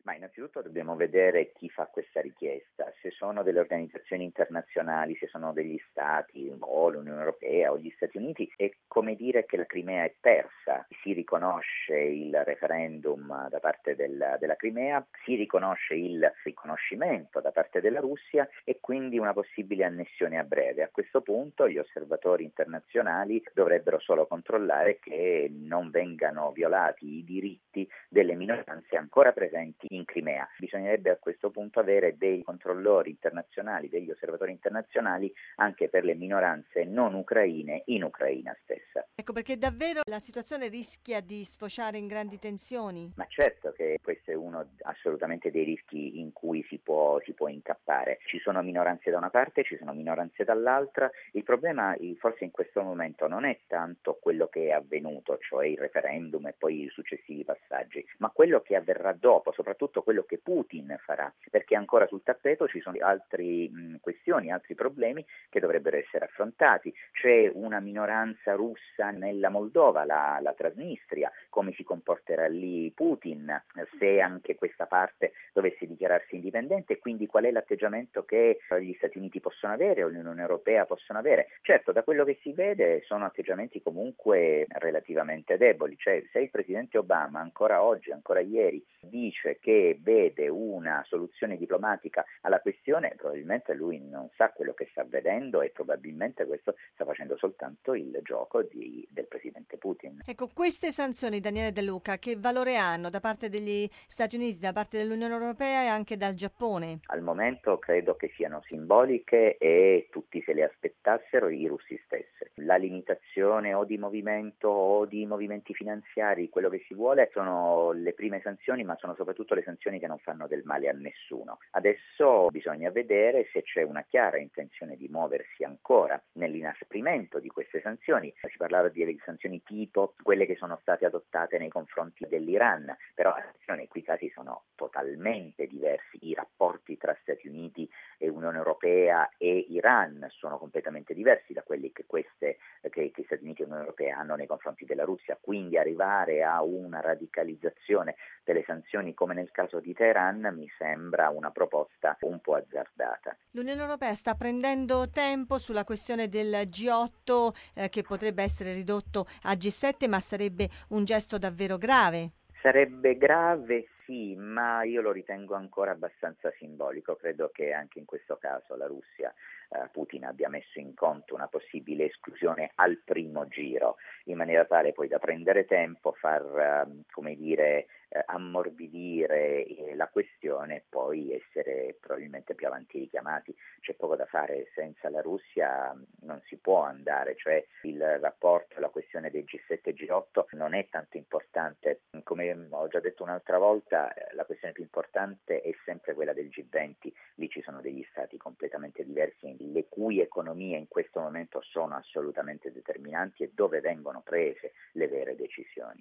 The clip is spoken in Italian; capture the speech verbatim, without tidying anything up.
Ma innanzitutto dobbiamo vedere chi fa questa richiesta, se sono delle organizzazioni internazionali, se sono degli stati o l'Unione Europea o gli Stati Uniti, è come dire che la Crimea è persa. Si riconosce il referendum da parte del, della Crimea, si riconosce il riconoscimento da parte della Russia e quindi una possibile annessione a breve. A questo punto gli osservatori internazionali dovrebbero solo controllare che non vengano violati i diritti delle minoranze ancora presenti in Crimea. Bisognerebbe a questo punto avere dei controllori internazionali, degli osservatori internazionali anche per le minoranze non ucraine in Ucraina stessa. Ecco perché davvero la situazione rischia di sfociare in grandi tensioni. Ma certo che questo è uno assolutamente dei rischi in cui si può, si può incappare. Ci sono minoranze da una parte, ci sono minoranze dall'altra. Il problema forse in questo momento non è tanto quello che è avvenuto, cioè il referendum e poi i successivi passaggi, ma quello che avverrà dopo, soprattutto quello che Putin farà, perché ancora sul tappeto ci sono altre questioni, altri problemi che dovrebbero essere affrontati. C'è una minoranza russa nella Moldova, la, la Transnistria, come si comporterà lì Putin, se anche questa parte dovesse dichiararsi indipendente, e quindi qual è l'atteggiamento che gli Stati Uniti possono avere o l'Unione Europea possono avere. Certo, da quello che si vede sono atteggiamenti comunque relativamente deboli, cioè se il presidente Obama ancora oggi, ancora ieri, dice che vede una soluzione diplomatica alla questione, probabilmente lui non sa quello che sta vedendo e probabilmente questo sta facendo soltanto il gioco di, del presidente Putin. Ecco, queste sanzioni, Daniele De Luca, che valore hanno da parte degli Stati Uniti, da parte dell'Unione Europea e anche dal Giappone? Al momento credo che siano simboliche e tutti se le aspettassero, i russi stessi. La limitazione o di movimento o di movimenti finanziari, quello che si vuole, sono le prime sanzioni, ma sono soprattutto le sanzioni che non fanno del male a nessuno. Adesso bisogna vedere se c'è una chiara intenzione di muoversi ancora nell'inasprimento di queste sanzioni. Si parlava di sanzioni tipo quelle che sono state adottate nei confronti dell'Iran, però attenzione, qui i casi sono totalmente diversi, i rapporti tra Stati Uniti e Unione Europea e Iran sono completamente diversi da quelli che queste che, che Stati Uniti e Unione Europea hanno nei confronti della Russia, quindi arrivare a una radicalizzazione delle sanzioni come nel caso di Teheran mi sembra una proposta un po' azzardata. L'Unione Europea sta prendendo tempo sulla questione del G otto eh, che potrebbe essere ridotto a G sette, ma sarebbe un gesto davvero grave. Sarebbe grave, sì, ma io lo ritengo ancora abbastanza simbolico. Credo che anche in questo caso la Russia, eh, Putin abbia messo in conto una possibile esclusione al primo giro, in maniera tale poi da prendere tempo, far, eh, come dire, eh, ammorbidire eh, la questione e poi essere probabilmente più avanti richiamati. C'è poco da fare, senza la Russia non si può andare, cioè il rapporto, la questione dei G sette e G otto non è tanto importante. Come ho già detto un'altra volta, la questione più importante è sempre quella del G venti. Lì ci sono degli stati completamente diversi, le cui economie in questo momento sono assolutamente determinanti e dove vengono prese le vere decisioni.